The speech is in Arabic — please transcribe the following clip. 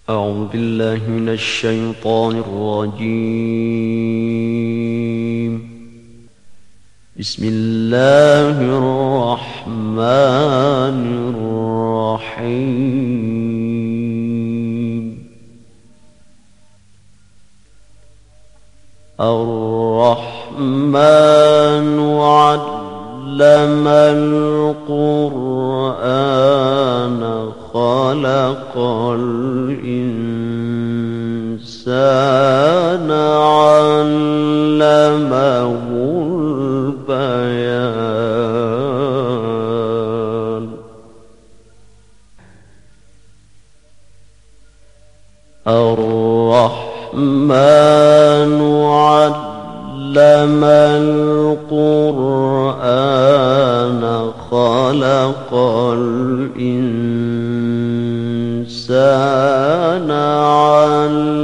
أعوذ بالله من الشيطان الرجيم. بسم الله الرحمن الرحيم. الرحمن علم القرآن خلق الإنسان علمه البيان. الرحمن علم القرآن خلق الإنسان علمه